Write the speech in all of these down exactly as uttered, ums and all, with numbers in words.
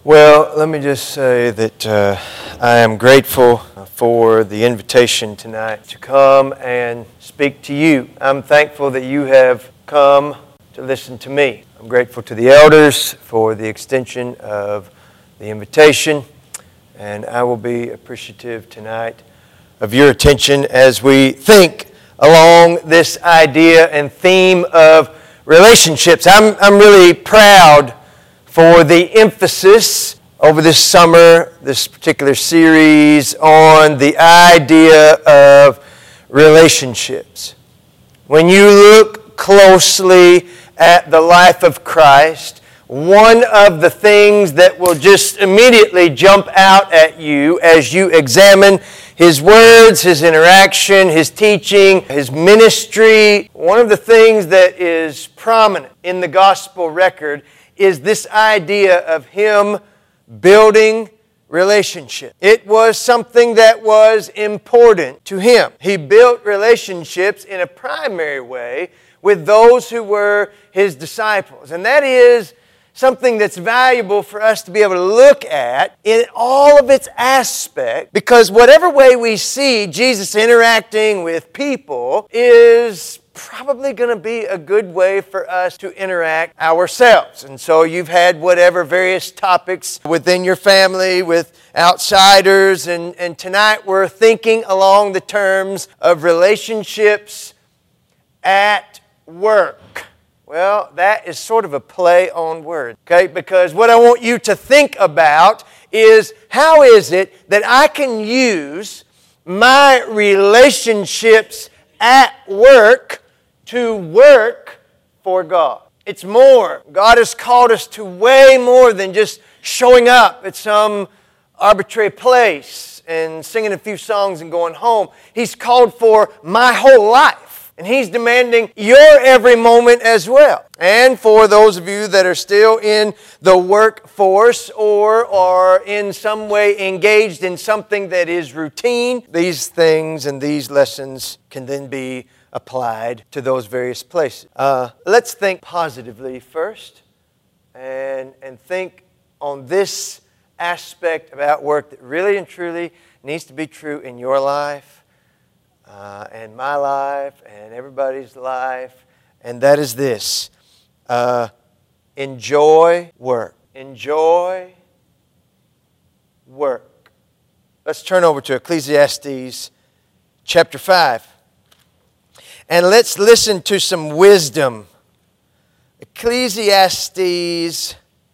Well, let me just say that uh, I am grateful for the invitation tonight to come and speak to you. I'm thankful that you have come to listen to me. I'm grateful to the elders for the extension of the invitation, and I will be appreciative tonight of your attention as we think along this idea and theme of relationships. I'm, I'm really proud for the emphasis over this summer, this particular series, on the idea of relationships. When you look closely at the life of Christ, one of the things that will just immediately jump out at you as you examine His words, His interaction, His teaching, His ministry, one of the things that is prominent in the gospel record is this idea of Him building relationship. It was something that was important to Him. He built relationships in a primary way with those who were His disciples. And that is something that's valuable for us to be able to look at in all of its aspect, because whatever way we see Jesus interacting with people is probably going to be a good way for us to interact ourselves. And so you've had whatever various topics within your family with outsiders, and, and tonight we're thinking along the terms of relationships at work. Well, that is sort of a play on words, okay? Because what I want you to think about is, how is it that I can use my relationships at work to work for God? It's more. God has called us to way more than just showing up at some arbitrary place and singing a few songs and going home. He's called for my whole life. And He's demanding your every moment as well. And for those of you that are still in the workforce or are in some way engaged in something that is routine, these things and these lessons can then be applied to those various places. Uh, let's think positively first and, and think on this aspect about work that really and truly needs to be true in your life. Uh, and my life, and everybody's life, and that is this. Uh, enjoy work. Enjoy work. Let's turn over to Ecclesiastes chapter five. And let's listen to some wisdom. Ecclesiastes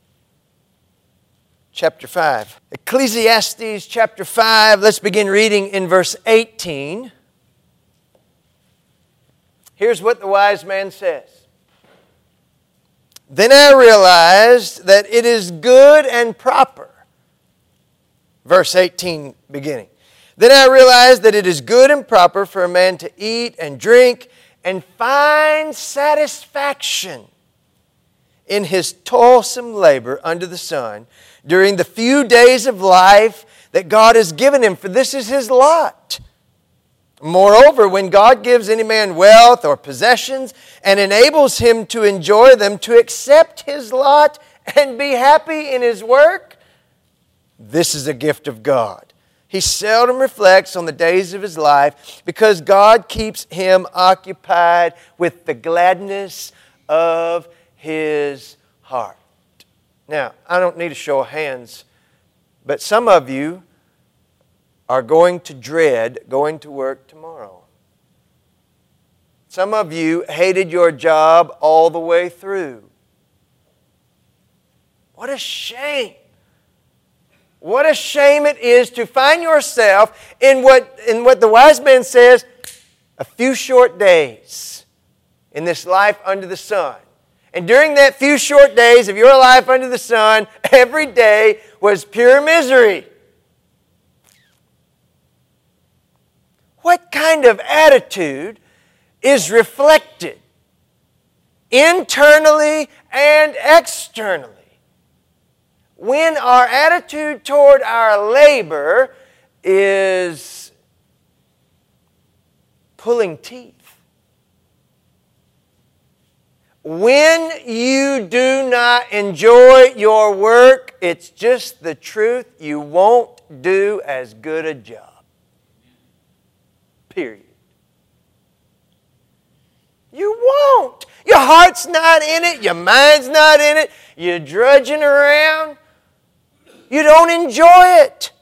chapter five. Ecclesiastes chapter five, let's begin reading in verse eighteen. Here's what the wise man says. Then I realized that it is good and proper. Verse eighteen beginning. Then I realized that it is good and proper for a man to eat and drink and find satisfaction in his toilsome labor under the sun during the few days of life that God has given him, for this is his lot. Moreover, when God gives any man wealth or possessions and enables him to enjoy them, to accept his lot and be happy in his work, this is a gift of God. He seldom reflects on the days of his life because God keeps him occupied with the gladness of his heart. Now, I don't need a show of hands, but some of you are going to dread going to work tomorrow. Some of you hated your job all the way through. What a shame. What a shame it is to find yourself in what, in what the wise man says, a few short days in this life under the sun. And during that few short days of your life under the sun, every day was pure misery. What kind of attitude is reflected internally and externally when our attitude toward our labor is pulling teeth? When you do not enjoy your work, it's just the truth. You won't do as good a job. Period. You won't. Your heart's not in it. Your mind's not in it. You're drudging around. You don't enjoy it.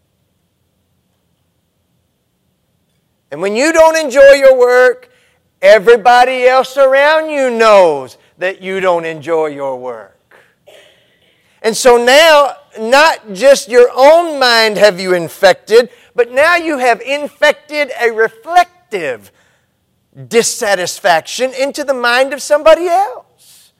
And when you don't enjoy your work, everybody else around you knows that you don't enjoy your work. And so now, not just your own mind have you infected, but now you have infected a reflective dissatisfaction into the mind of somebody else.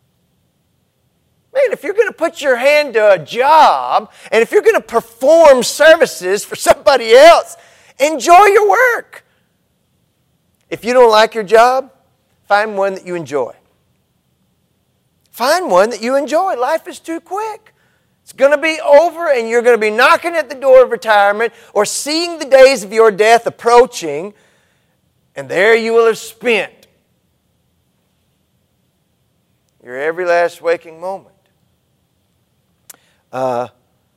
Man, if you're going to put your hand to a job, and if you're going to perform services for somebody else, enjoy your work. If you don't like your job, find one that you enjoy. Find one that you enjoy. Life is too quick. It's going to be over, and you're going to be knocking at the door of retirement or seeing the days of your death approaching, and there you will have spent your every last waking moment. Uh,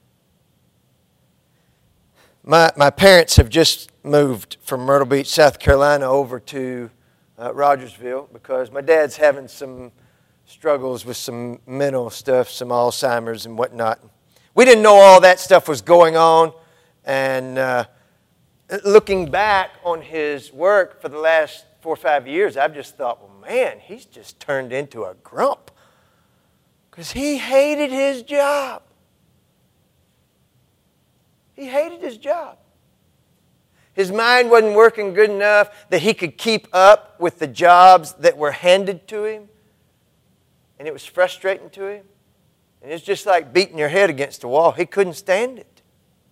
my, my parents have just moved from Myrtle Beach, South Carolina, over to uh, Rogersville because my dad's having some struggles with some mental stuff, some Alzheimer's and whatnot. We didn't know all that stuff was going on, and uh, looking back on his work for the last four or five years, I've just thought, well, man, he's just turned into a grump because he hated his job. He hated his job. His mind wasn't working good enough that he could keep up with the jobs that were handed to him. And it was frustrating to him. And it's just like beating your head against the wall. He couldn't stand it.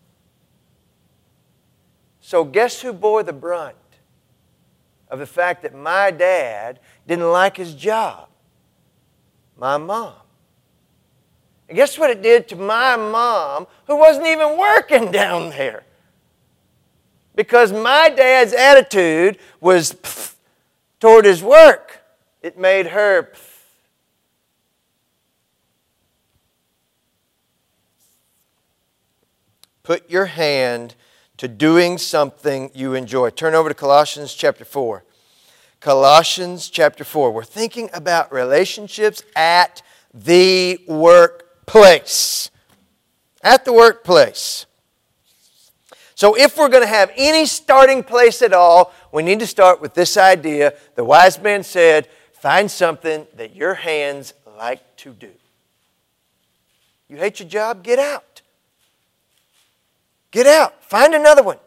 So guess who bore the brunt of the fact that my dad didn't like his job? My mom. And guess what it did to my mom, who wasn't even working down there? Because my dad's attitude was pff, toward his work. It made her pff. Put your hand to doing something you enjoy. Turn over to Colossians chapter four. Colossians chapter four. We're thinking about relationships at the workplace. At the workplace. So if we're going to have any starting place at all, we need to start with this idea. The wise man said, find something that your hands like to do. You hate your job? Get out. Get out. Find another one.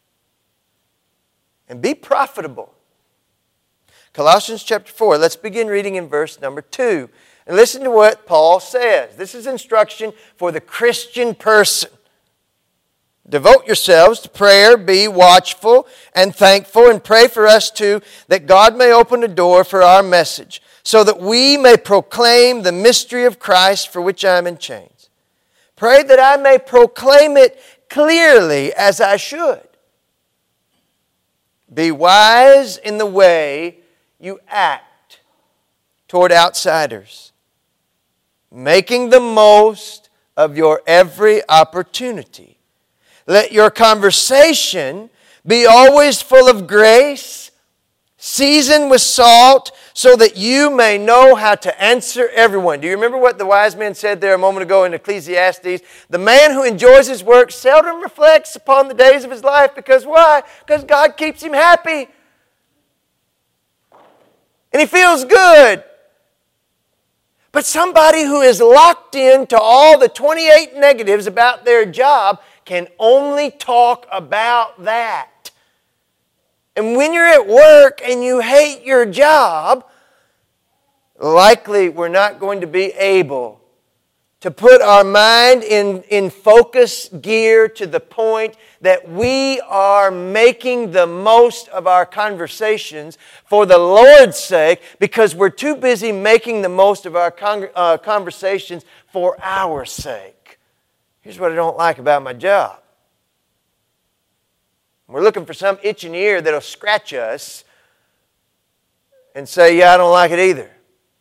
And be profitable. Colossians chapter four. Let's begin reading in verse number two. And listen to what Paul says. This is instruction for the Christian person. Devote yourselves to prayer, be watchful and thankful, and pray for us too, that God may open a door for our message, so that we may proclaim the mystery of Christ, for which I am in chains. Pray that I may proclaim it clearly as I should. Be wise in the way you act toward outsiders, making the most of your every opportunity. Let your conversation be always full of grace, seasoned with salt, so that you may know how to answer everyone. Do you remember what the wise man said there a moment ago in Ecclesiastes? The man who enjoys his work seldom reflects upon the days of his life. Because why? Because God keeps him happy. And he feels good. But somebody who is locked into all the twenty-eight negatives about their job can only talk about that. And when you're at work and you hate your job, likely we're not going to be able to put our mind in, in focus gear to the point that we are making the most of our conversations for the Lord's sake, because we're too busy making the most of our con- uh, conversations for our sake. Here's what I don't like about my job. We're looking for some itching ear that'll scratch us and say, yeah, I don't like it either.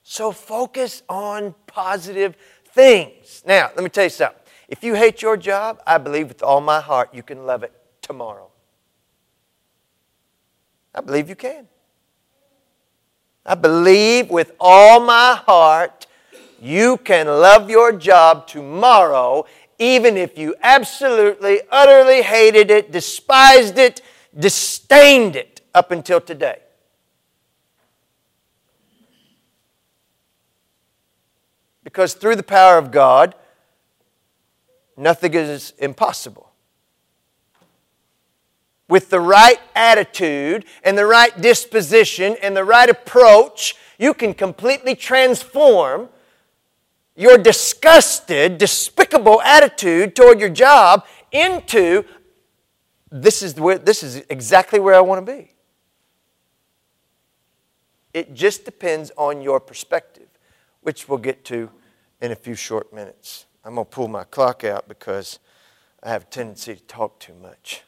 So focus on positive things. Now, let me tell you something. If you hate your job, I believe with all my heart you can love it tomorrow. I believe you can. I believe with all my heart you can love your job tomorrow, even if you absolutely, utterly hated it, despised it, disdained it up until today. Because through the power of God, nothing is impossible. With the right attitude and the right disposition and the right approach, you can completely transform your disgusted, despicable attitude toward your job into, this is where, this is exactly where I want to be. It just depends on your perspective, which we'll get to in a few short minutes. I'm going to pull my clock out because I have a tendency to talk too much.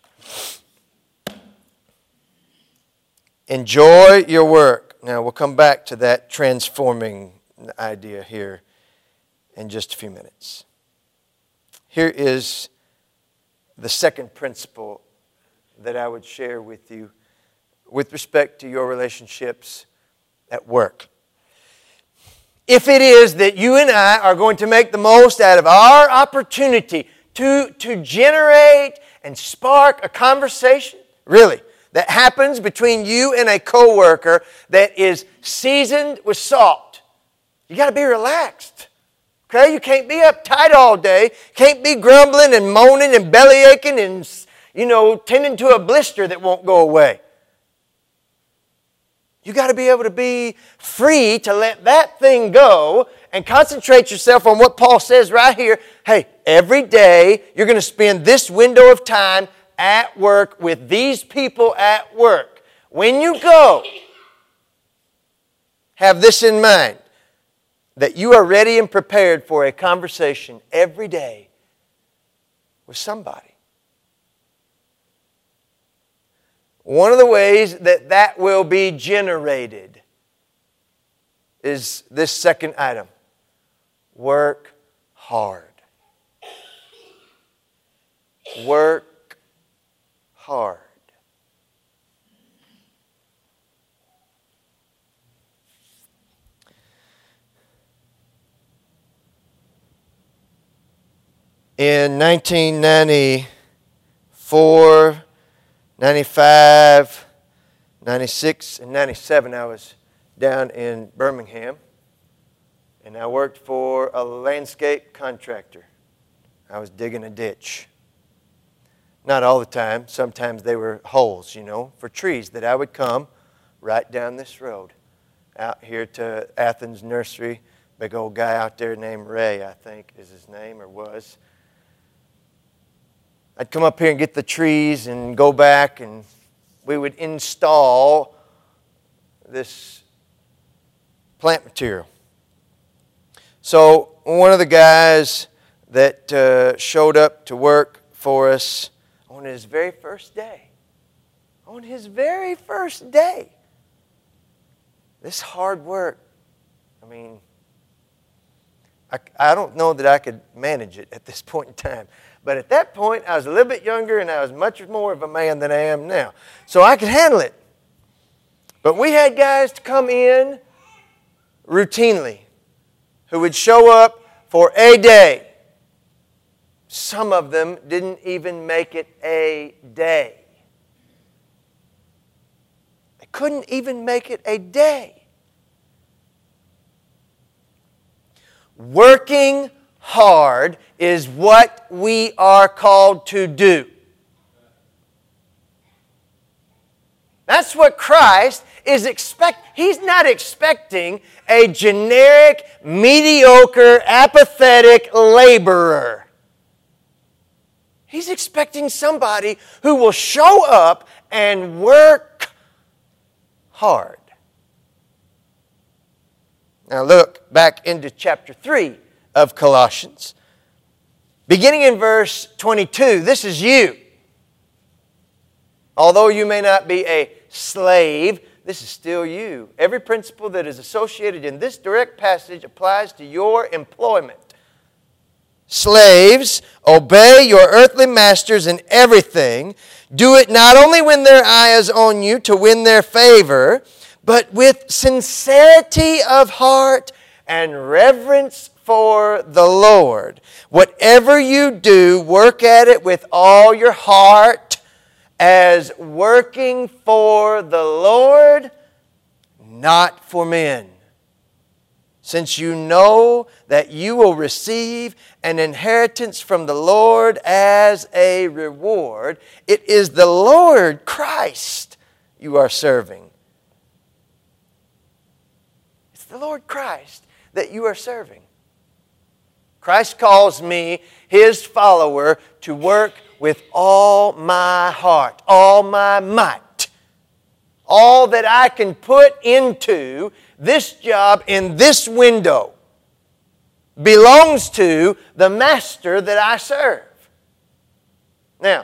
Enjoy your work. Now, we'll come back to that transforming idea here in just a few minutes. Here is the second principle that I would share with you with respect to your relationships at work. If it is that you and I are going to make the most out of our opportunity to, to generate and spark a conversation, really, that happens between you and a coworker that is seasoned with salt, you got to be relaxed. Okay? You can't be uptight all day. Can't be grumbling and moaning and belly aching and, you know, tending to a blister that won't go away. You got to be able to be free to let that thing go and concentrate yourself on what Paul says right here. Hey, every day you're going to spend this window of time at work with these people at work. When you go, have this in mind, that you are ready and prepared for a conversation every day with somebody. One of the ways that that will be generated is this second item. Work hard. Work hard. In nineteen ninety-four, ninety-five, ninety-six, and ninety-seven, I was down in Birmingham, and I worked for a landscape contractor. I was digging a ditch. Not all the time. Sometimes they were holes, you know, for trees that I would come right down this road, out here to Athens Nursery. Big old guy out there named Ray, I think is his name, or was. I'd come up here and get the trees and go back, and we would install this plant material. So one of the guys that uh, showed up to work for us on his very first day, on his very first day, this hard work, I mean, I, I don't know that I could manage it at this point in time. But at that point, I was a little bit younger and I was much more of a man than I am now. So I could handle it. But we had guys to come in routinely who would show up for a day. Some of them didn't even make it a day. They couldn't even make it a day. Working hard is what we are called to do. That's what Christ is expect. He's not expecting a generic, mediocre, apathetic laborer. He's expecting somebody who will show up and work hard. Now look back into chapter three of Colossians. Beginning in verse twenty-two, this is you. Although you may not be a slave, this is still you. Every principle that is associated in this direct passage applies to your employment. Slaves, obey your earthly masters in everything. Do it not only when their eye is on you to win their favor, but with sincerity of heart and reverence for the Lord. Whatever you do, work at it with all your heart as working for the Lord, not for men. Since you know that you will receive an inheritance from the Lord as a reward, it is the Lord Christ you are serving. It's the Lord Christ that you are serving. Christ calls me, His follower, to work with all my heart, all my might, all that I can put into this job in this window belongs to the master that I serve. Now,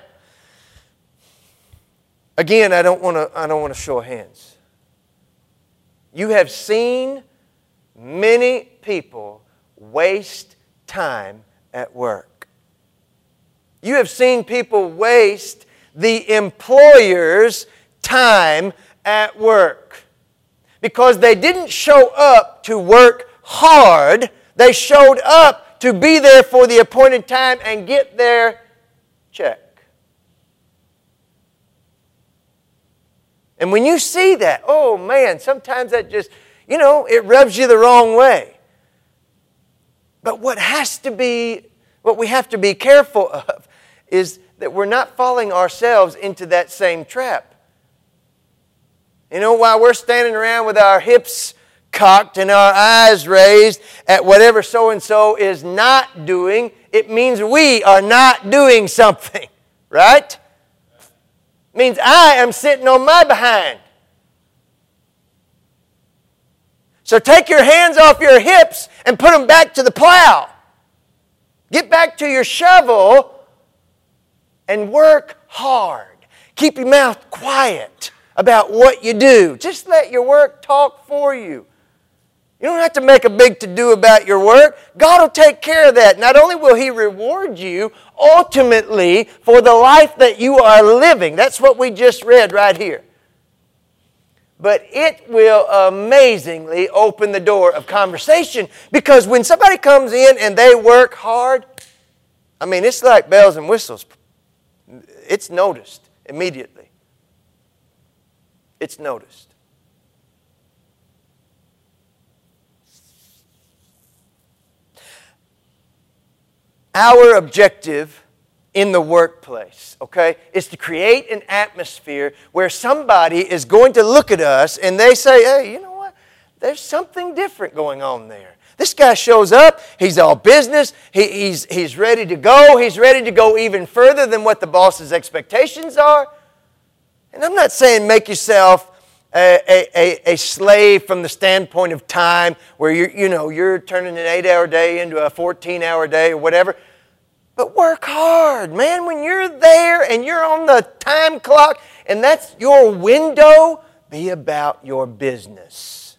again, I don't want to I don't want to show hands. You have seen many people waste time at work. You have seen people waste the employer's time at work because they didn't show up to work hard. They showed up to be there for the appointed time and get their check. And when you see that, oh man, sometimes that just, you know, it rubs you the wrong way. But what has to be, what we have to be careful of is that we're not falling ourselves into that same trap. You know, while we're standing around with our hips cocked and our eyes raised at whatever so-and-so is not doing, it means we are not doing something, right? It means I am sitting on my behind. So take your hands off your hips and put them back to the plow. Get back to your shovel and work hard. Keep your mouth quiet about what you do. Just let your work talk for you. You don't have to make a big to-do about your work. God will take care of that. Not only will He reward you ultimately for the life that you are living. That's what we just read right here. But it will amazingly open the door of conversation, because when somebody comes in and they work hard, I mean, it's like bells and whistles. It's noticed immediately. It's noticed. Our objective in the workplace, okay, is to create an atmosphere where somebody is going to look at us and they say, hey, you know what? There's something different going on there. This guy shows up, he's all business, he, he's, he's ready to go, he's ready to go even further than what the boss's expectations are. And I'm not saying make yourself a, a, a slave from the standpoint of time where you're, you know, you're turning an eight-hour day into a fourteen-hour day or whatever. But work hard, man. When you're there and you're on the time clock and that's your window, be about your business.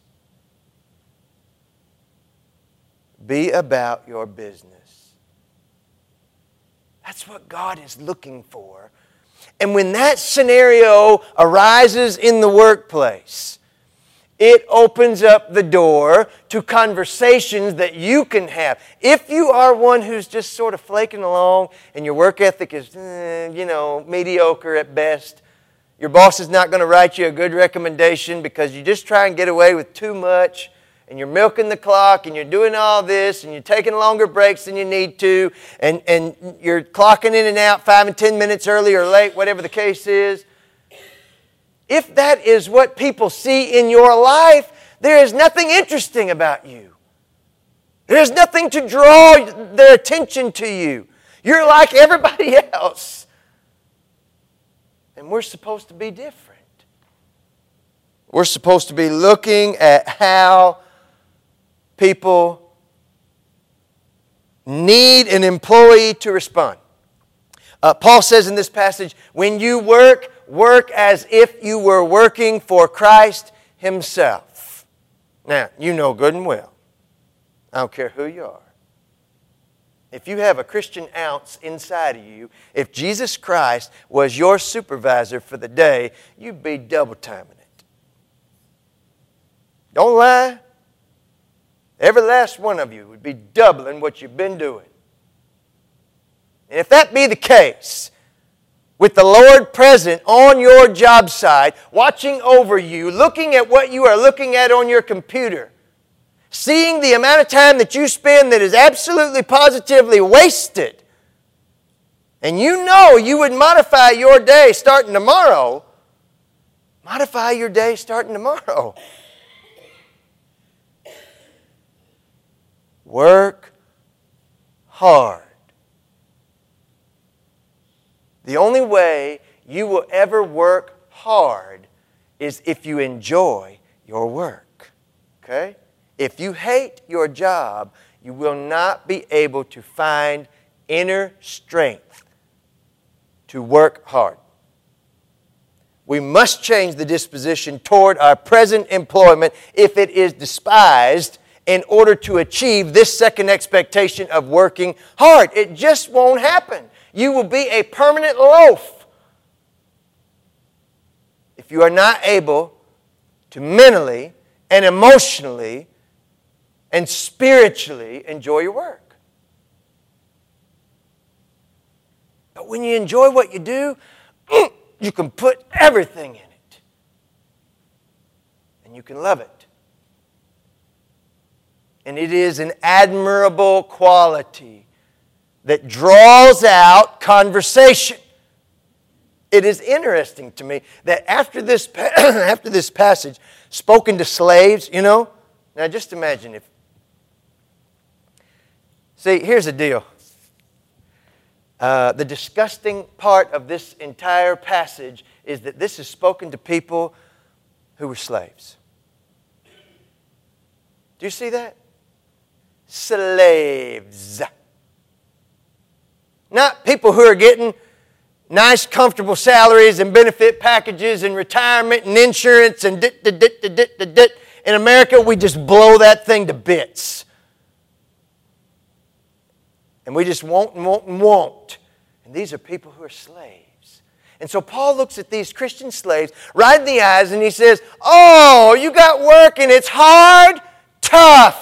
Be about your business. That's what God is looking for. And when that scenario arises in the workplace, it opens up the door to conversations that you can have. If you are one who's just sort of flaking along and your work ethic is, eh, you know, mediocre at best, your boss is not going to write you a good recommendation because you just try and get away with too much, and you're milking the clock and you're doing all this and you're taking longer breaks than you need to, and, and you're clocking in and out five and ten minutes early or late, whatever the case is. If that is what people see in your life, there is nothing interesting about you. There's nothing to draw their attention to you. You're like everybody else. And we're supposed to be different. We're supposed to be looking at how people need an employee to respond. Uh, Paul says in this passage, when you work, work as if you were working for Christ. Himself. Now, you know good and well, I don't care who you are. If you have a Christian ounce inside of you, if Jesus Christ was your supervisor for the day, you'd be double timing it. Don't lie. Every last one of you would be doubling what you've been doing. And if that be the case, with the Lord present on your job site, watching over you, looking at what you are looking at on your computer, seeing the amount of time that you spend that is absolutely positively wasted, and you know you would modify your day starting tomorrow, modify your day starting tomorrow. Work hard. The only way you will ever work hard is if you enjoy your work. Okay? If you hate your job, you will not be able to find inner strength to work hard. We must change the disposition toward our present employment if it is despised in order to achieve this second expectation of working hard. It just won't happen. You will be a permanent loaf if you are not able to mentally and emotionally and spiritually enjoy your work. But when you enjoy what you do, you can put everything in it. And you can love it. And it is an admirable quality that draws out conversation. It is interesting to me that after this, after this passage, spoken to slaves, you know, now just imagine if, see, here's the deal. Uh, the disgusting part of this entire passage is that this is spoken to people who were slaves. Do you see that? Slaves. Not people who are getting nice, comfortable salaries and benefit packages and retirement and insurance and dit, dit, dit, dit, dit, dit, dit. In America, we just blow that thing to bits. And we just won't and won't and won't. And these are people who are slaves. And so Paul looks at these Christian slaves right in the eyes and he says, oh, you got work and it's hard, tough.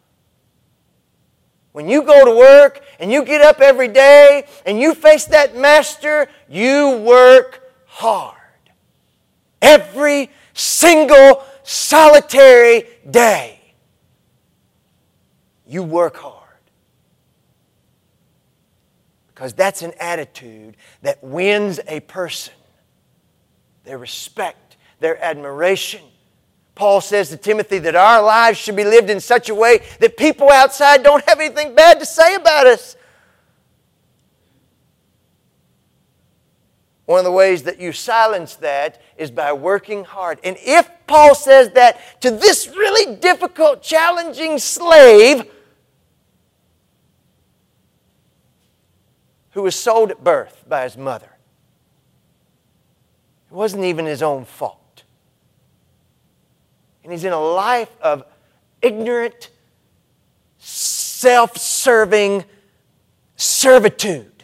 When you go to work and you get up every day and you face that master, you work hard. Every single solitary day, you work hard. Because that's an attitude that wins a person their respect, their admiration. Paul says to Timothy that our lives should be lived in such a way that people outside don't have anything bad to say about us. One of the ways that you silence that is by working hard. And if Paul says that to this really difficult, challenging slave who was sold at birth by his mother, it wasn't even his own fault. And he's in a life of ignorant, self-serving servitude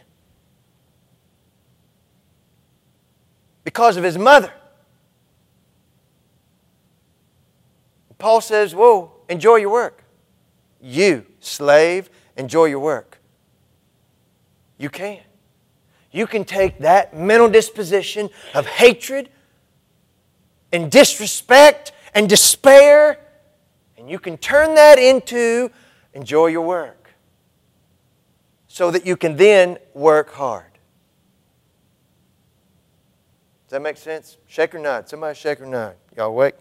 because of his mother. Paul says, whoa, enjoy your work. You, slave, enjoy your work. You can. You can take that mental disposition of hatred and disrespect and despair, and you can turn that into enjoy your work so that you can then work hard. Does that make sense? Shake or nod. Somebody shake or nod. Y'all awake?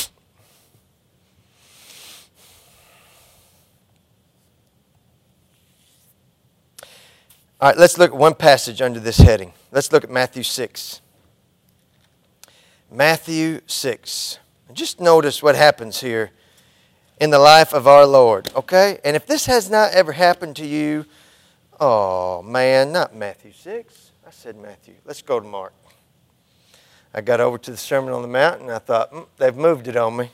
All right, let's look at one passage under this heading. Let's look at Matthew six. Matthew six. Just notice what happens here in the life of our Lord, okay? And if this has not ever happened to you, oh man, not Matthew six. I said Matthew. Let's go to Mark. I got over to the Sermon on the Mount, and I thought, mm, they've moved it on me.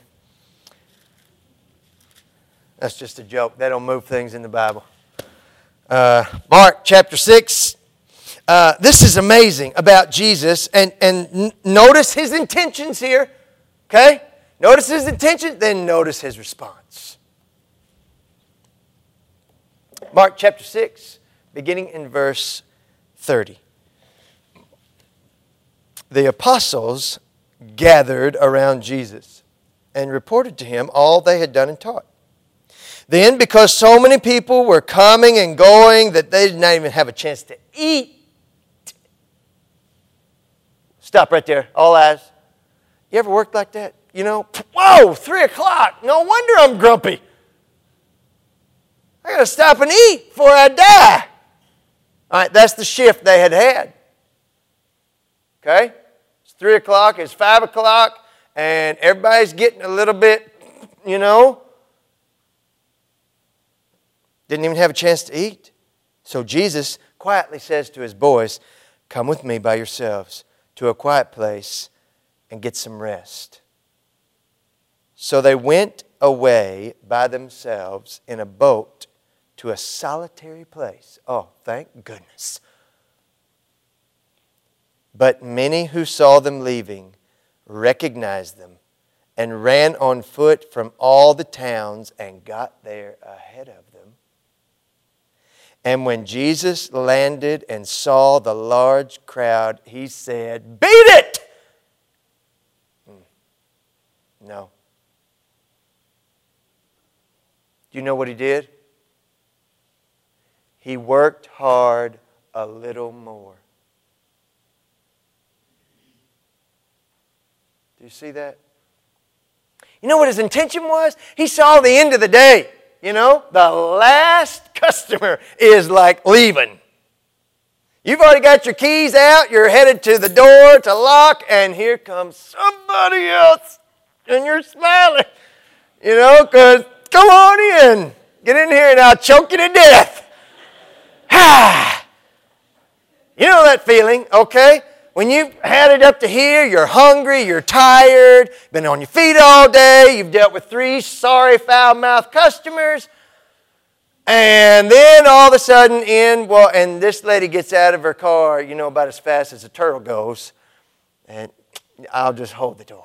That's just a joke. They don't move things in the Bible. Uh, Mark chapter six. Uh, this is amazing about Jesus. And, and n- notice his intentions here. Okay? Notice his intentions, then notice his response. Mark chapter six, beginning in verse thirty. The apostles gathered around Jesus and reported to him all they had done and taught. Then, because so many people were coming and going that they did not even have a chance to eat. Stop right there. All eyes. You ever worked like that? You know, whoa, three o'clock. No wonder I'm grumpy. I got to stop and eat before I die. All right, that's the shift they had had. Okay? It's three o'clock, it's five o'clock, and everybody's getting a little bit, you know. Didn't even have a chance to eat. So Jesus quietly says to his boys, come with me by yourselves to a quiet place and get some rest. So they went away by themselves in a boat to a solitary place. Oh, thank goodness. But many who saw them leaving recognized them and ran on foot from all the towns and got there ahead of them. And when Jesus landed and saw the large crowd, he said, beat it! Hmm. No. Do you know what he did? He worked hard a little more. Do you see that? You know what his intention was? He saw the end of the day. You know, the last customer is like leaving. You've already got your keys out. You're headed to the door to lock, and here comes somebody else. And you're smiling. You know, because come on in. Get in here and I'll choke you to death. Ah. You know that feeling, okay? When you've had it up to here, you're hungry, you're tired, been on your feet all day, you've dealt with three sorry, foul-mouthed customers, and then all of a sudden in, well, and this lady gets out of her car, you know, about as fast as a turtle goes, and I'll just hold the door.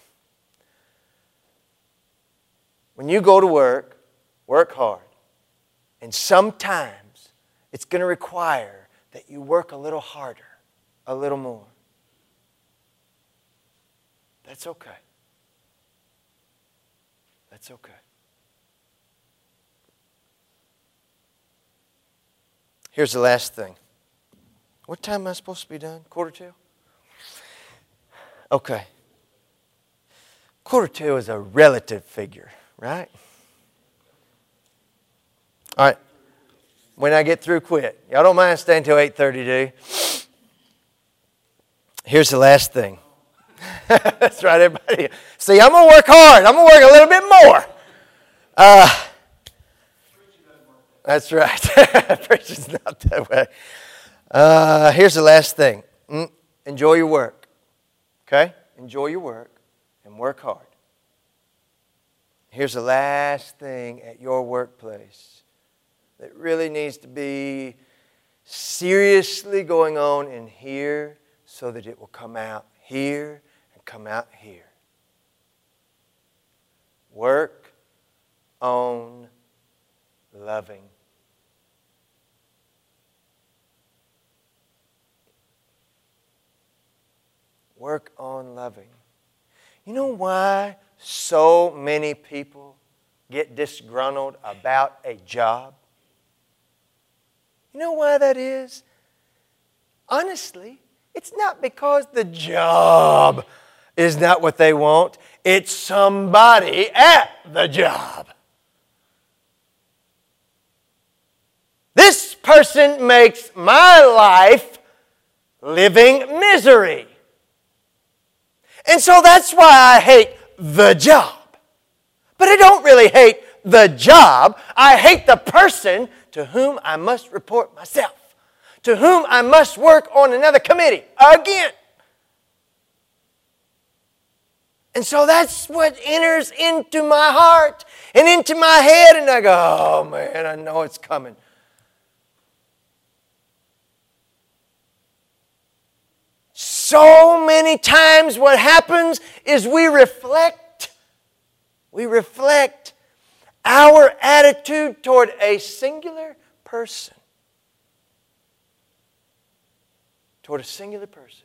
When you go to work, work hard, and sometimes it's going to require that you work a little harder. A little more. That's okay. That's okay. Here's the last thing. What time am I supposed to be done? Quarter till? Okay. Quarter till is a relative figure, right? All right. When I get through, quit. Y'all don't mind staying till eight thirty, do you? Here's the last thing. That's right, everybody. See, I'm going to work hard. I'm going to work a little bit more. Uh, that's right. Preaching's not that way. Uh, here's the last thing. Mm, enjoy your work. Okay? Enjoy your work and work hard. Here's the last thing at your workplace that really needs to be seriously going on in here, so that it will come out here and come out here. Work on loving. Work on loving. You know why so many people get disgruntled about a job? You know why that is? Honestly, it's not because the job is not what they want. It's somebody at the job. This person makes my life living misery. And so that's why I hate the job. But I don't really hate the job. I hate the person to whom I must report myself, to whom I must work on another committee again. And so that's what enters into my heart and into my head. And I go, oh man, I know it's coming. So many times what happens is we reflect. We reflect our attitude toward a singular person. Toward a singular person.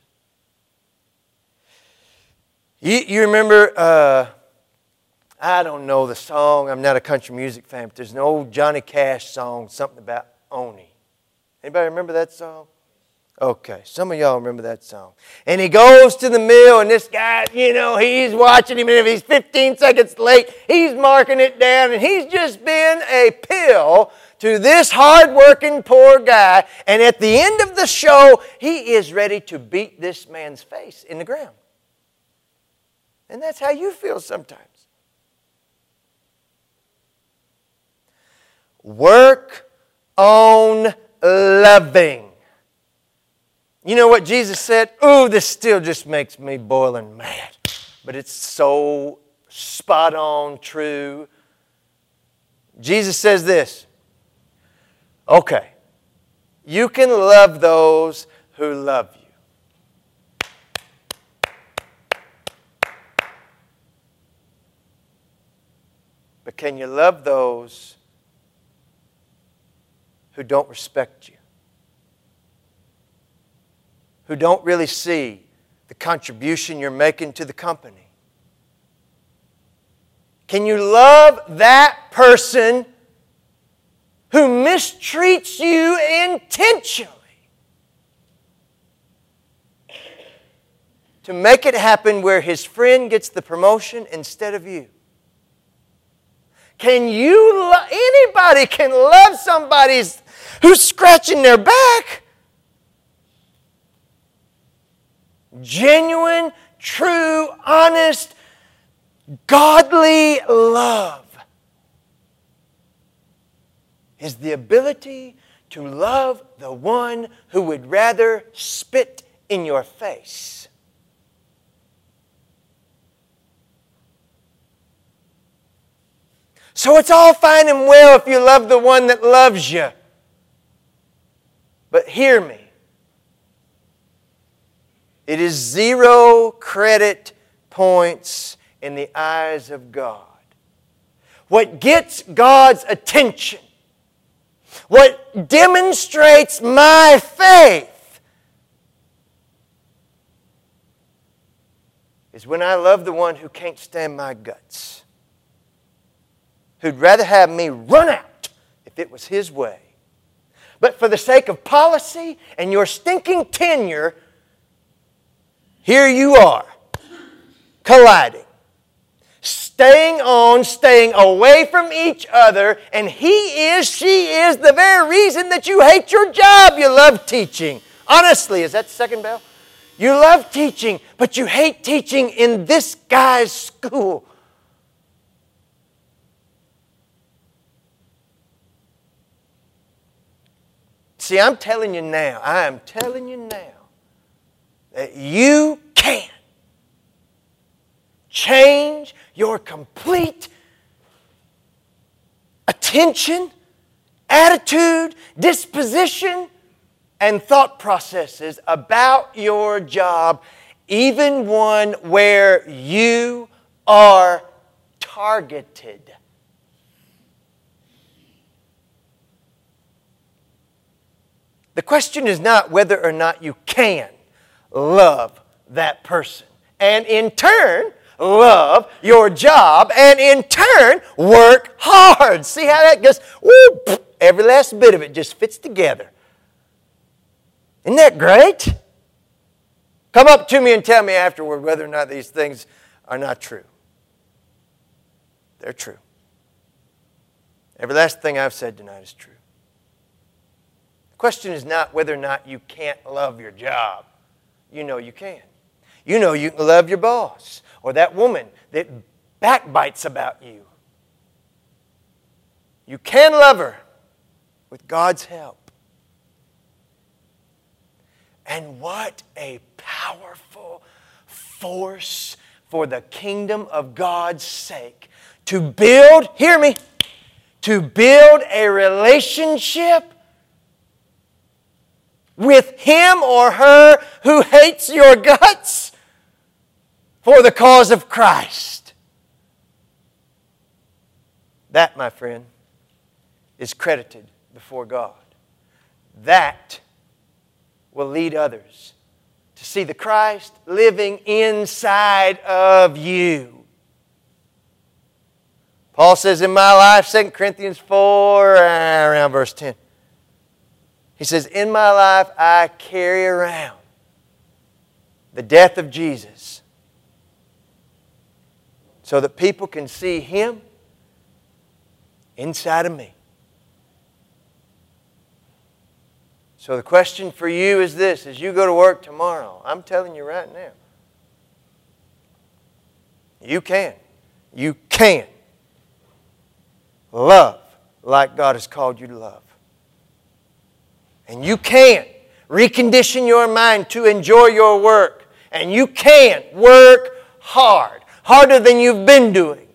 You, you remember, uh, I don't know the song. I'm not a country music fan, but there's an old Johnny Cash song, something about Oni. Anybody remember that song? Okay, some of y'all remember that song. And he goes to the mill, and this guy, you know, he's watching him, and if he's fifteen seconds late, he's marking it down, and he's just been a pill to this hard-working poor guy. And at the end of the show, he is ready to beat this man's face in the ground. And that's how you feel sometimes. Work on loving. You know what Jesus said? Ooh, this still just makes me boiling mad. But it's so spot on true. Jesus says this. Okay, you can love those who love you. But can you love those who don't respect you? Who don't really see the contribution you're making to the company? Can you love that person who mistreats you intentionally to make it happen where his friend gets the promotion instead of you? Can you, lo- anybody can love somebody who's scratching their back? Genuine, true, honest, godly love is the ability to love the one who would rather spit in your face. So it's all fine and well if you love the one that loves you. But hear me. It is zero credit points in the eyes of God. What gets God's attention, what demonstrates my faith, is when I love the one who can't stand my guts, who'd rather have me run out if it was his way. But for the sake of policy and your stinking tenure, here you are, colliding, staying on, staying away from each other, and he is, she is the very reason that you hate your job. You love teaching. Honestly, is that the second bell? You love teaching, but you hate teaching in this guy's school. See, I'm telling you now, I am telling you now, that you can change your complete attention, attitude, disposition, and thought processes about your job, even one where you are targeted. The question is not whether or not you can love that person, and in turn, love your job, and in turn, work hard. See how that goes? Woo, every last bit of it just fits together. Isn't that great? Come up to me and tell me afterward whether or not these things are not true. They're true. Every last thing I've said tonight is true. The question is not whether or not you can't love your job. You know you can. You know you can love your boss or that woman that backbites about you. You can love her with God's help. And what a powerful force for the kingdom of God's sake. To build, hear me, to build a relationship with him or her who hates your guts for the cause of Christ. That, my friend, is credited before God. That will lead others to see the Christ living inside of you. Paul says in my life, Second Corinthians four, around verse ten. He says, in my life I carry around the death of Jesus so that people can see Him inside of me. So the question for you is this, as you go to work tomorrow, I'm telling you right now, you can, you can love like God has called you to love. And you can recondition your mind to enjoy your work. And you can work hard, harder than you've been doing.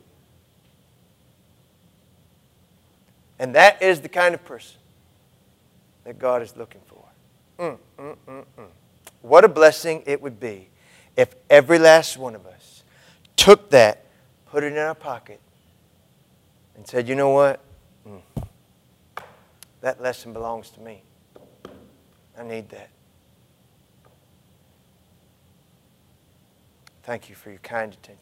And that is the kind of person that God is looking for. Mm, mm, mm, mm. What a blessing it would be if every last one of us took that, put it in our pocket, and said, you know what? Mm, that lesson belongs to me. I need that. Thank you for your kind attention.